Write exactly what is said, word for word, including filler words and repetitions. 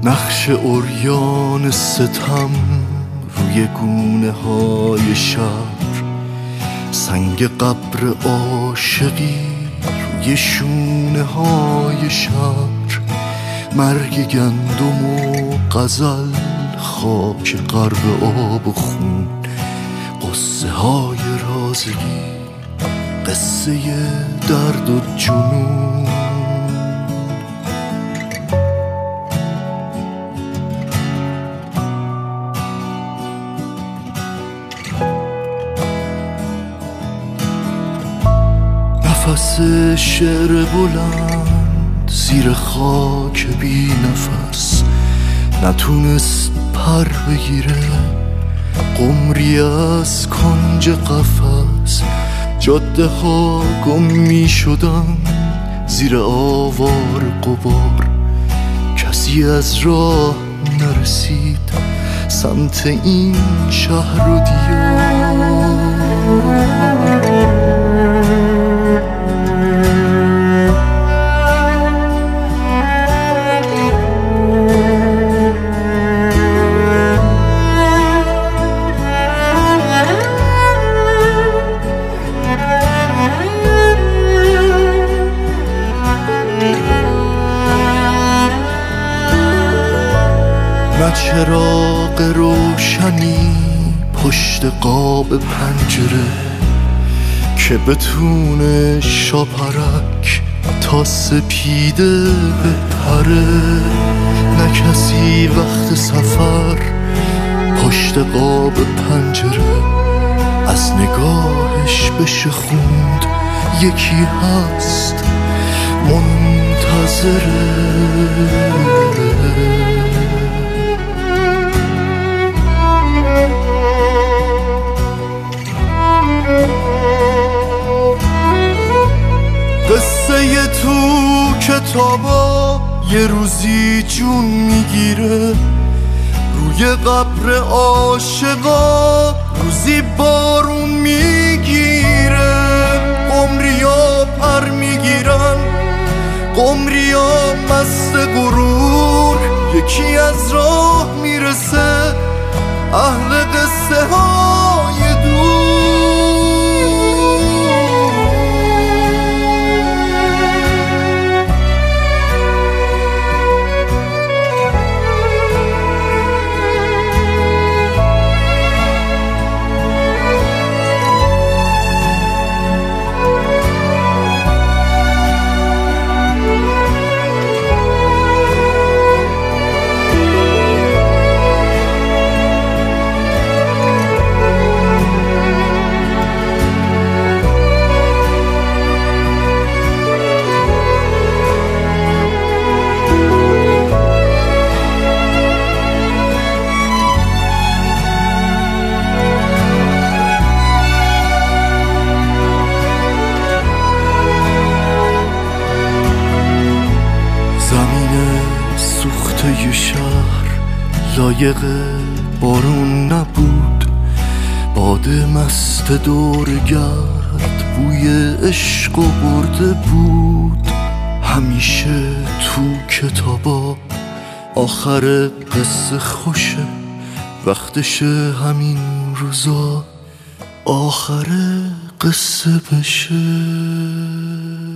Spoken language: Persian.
نقش عریان ستم روی گونه های شهر، سنگ قبر عاشقی روی شونه های شهر، مرگ گندم و غزل، خاک غرب آب و خون، قصه های رازگی، قصه درد و جنون. نفس شعر بلند زیر خاک بی نفس، نتونست پر بگیره قمری از کنج قفس. جاده ها گم می شدن زیر آوار غبار، کسی از راه نرسید سمت این شهر و دیار. نه چراغ روشنی پشت قاب پنجره که بتونه شاپرک تا سپیده بپره، نه کسی وقت سفر پشت قاب پنجره از نگاهش بشه خوند یکی هست منتظره. قصه تو کتابا یه روزی جون میگیره، روی قبر عاشقا روزی بارون میگیره. قمریا پر میگیرن، قمریا مست غرور، یکی از راه میرسه اهل قصه های دور. یه شهر لایق بارون نبود، باده مست دور گرد بوی عشق و برده بود. همیشه تو کتابا آخر قصه خوشه، وقتشه همین روزا آخر قصه بشه.